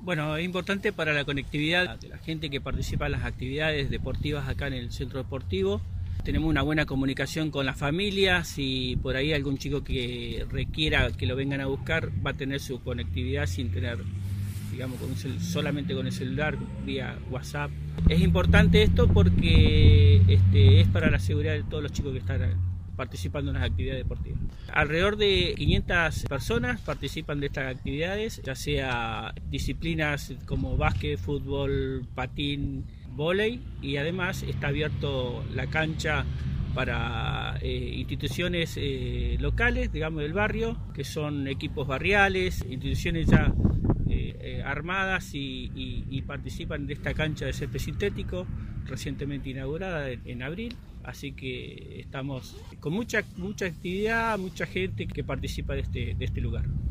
Bueno, es importante para la conectividad de la gente que participa en las actividades deportivas acá en el centro deportivo. Tenemos una buena comunicación con las familias. Si por ahí algún chico que requiera que lo vengan a buscar, va a tener su conectividad sin tener, digamos, solamente con el celular, vía WhatsApp. Es importante esto porque es para la seguridad de todos los chicos que están participando en las actividades deportivas. Alrededor de 500 personas participan de estas actividades, ya sea disciplinas como básquet, fútbol, patín, vóley, y además está abierto la cancha para instituciones locales, digamos del barrio, que son equipos barriales, instituciones ya armadas y participan de esta cancha de césped sintético recientemente inaugurada en abril, así que estamos con mucha actividad, mucha gente que participa de este lugar.